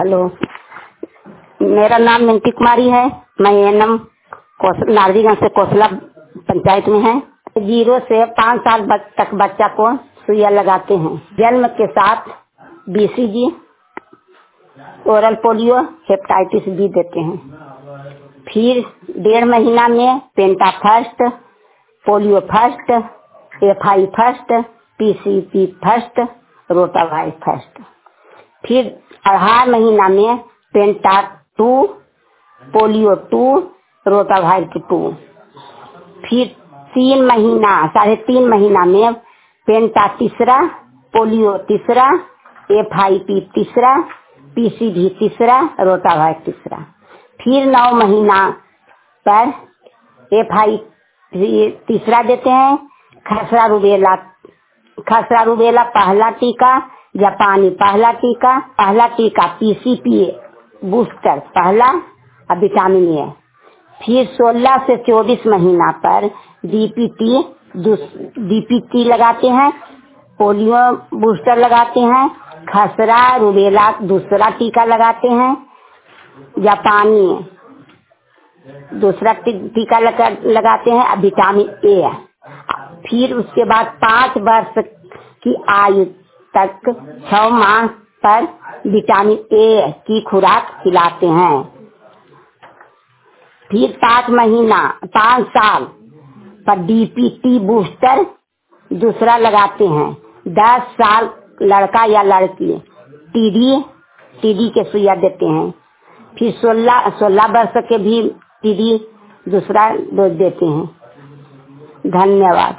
Hello, मेरा नाम Minty कुमारी है। मैं एनम नारजीगंज से कोसला पंचायत में है। 0 से 5 साल तक बच्चा को सुइया लगाते हैं। जन्म के साथ BCG, oral polio, hepatitis B देते हैं। फिर 1.5 महीना में penta first, polio first, FI first, PCP first, rotavirus first. फिर 2.5 महीना में पेंटा 2, पोलियो 2, रोटावायरस 2। फिर 3.5 महीना में पेंटा तीसरा, पोलियो तीसरा, FIP तीसरा, PCV तीसरा, रोटावायरस तीसरा। फिर 9 महीना पर FI तीसरा देते हैं। खसरा रूबेला पहला टीका, जापानी पहला टीका PCP बूस्टर पहला और विटामिन ए। फिर 16 से 24 महीना पर DPT लगाते हैं, पोलियो बूस्टर लगाते हैं, खसरा रूबेला दूसरा टीका लगाते हैं, जापानी दूसरा टीका लगाते हैं और विटामिन ए। फिर उसके बाद 5 वर्ष की आयु तक 6 माह पर विटामिन ए की खुराक खिलाते हैं। फिर 5 साल पर DPT बूस्टर दूसरा लगाते हैं। 10 साल लड़का या लड़की TD के सुइया देते हैं। फिर 16 वर्ष के भी TD दूसरा डोज देते हैं। धन्यवाद।